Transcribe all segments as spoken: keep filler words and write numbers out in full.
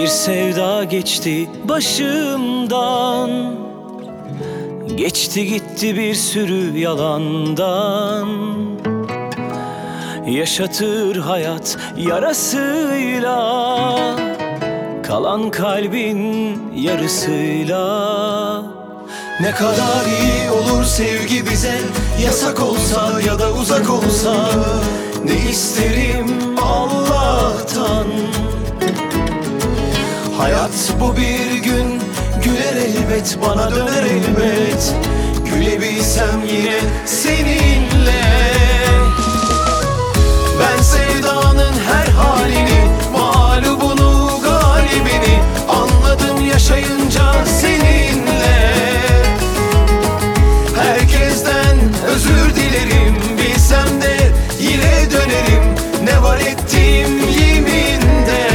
Bir sevda geçti başımdan, geçti gitti bir sürü yalandan. Yaşatır hayat yarasıyla, kalan kalbin yarısıyla. Ne kadar iyi olur sevgi bize, yasak olsa ya da uzak olsa. Ne isterim Allah'tan, Hayat bu bir gün güler elbet, bana döner elbet. Gülebilsem yine seninle. Ben sevdanın her halini, mağlubunu galibini anladım yaşayınca seninle. Herkesten özür dilerim, bilsem de yine dönerim. Ne var ettiğim yeminde.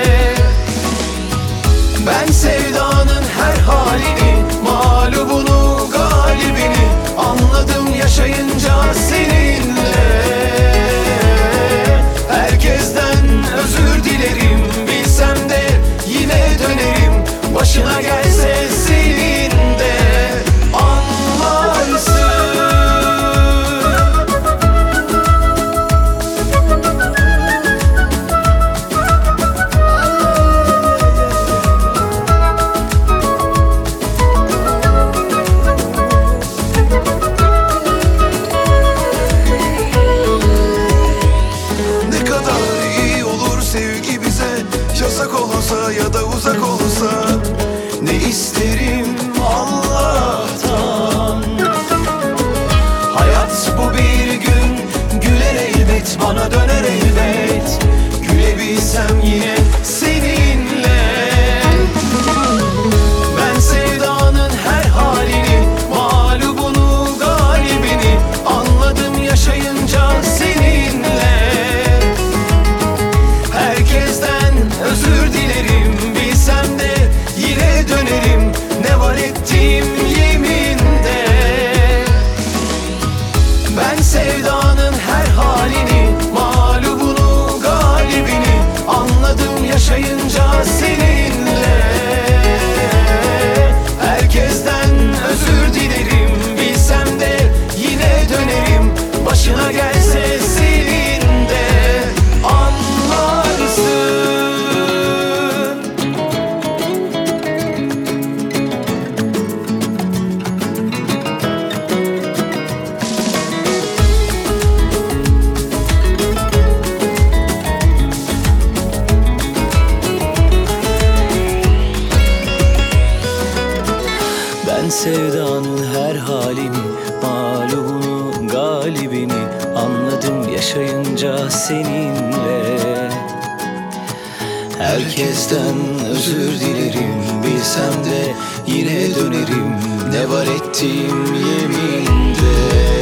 Ben sevdanın her halini, mağlubunu galibini anladım yaşayınca seninle. Herkesten özür dilerim, bilsem de yine dönerim. Başına gelse senin de anlarsın. Ne kadar iyi olur sevgi bize, yasak olsa ya da uzak olsa. Ne isterim Allah'tan, hayat bu bir gün güler elbet, bana döner elbet. Gülebilsem yine seninle. Ben sevdanın her halini, mağlubunu galibini anladım yaşayınca seninle. Herkesten özür dilerim, bilsem de yine dönerim. Ne var ettiğim yeminde. Ben sevdanın her halini, mağlubunu galibini anladım yaşayınca seninle. Herkesten özür dilerim, bilsem de yine dönerim. Başına gelse senin de anlarsın. ben sevdanın her halini, mağlubunu galibini anladım yaşayınca seninle. Herkesten özür dilerim, bilsem de yine dönerim. Ne var ettiğim yeminde.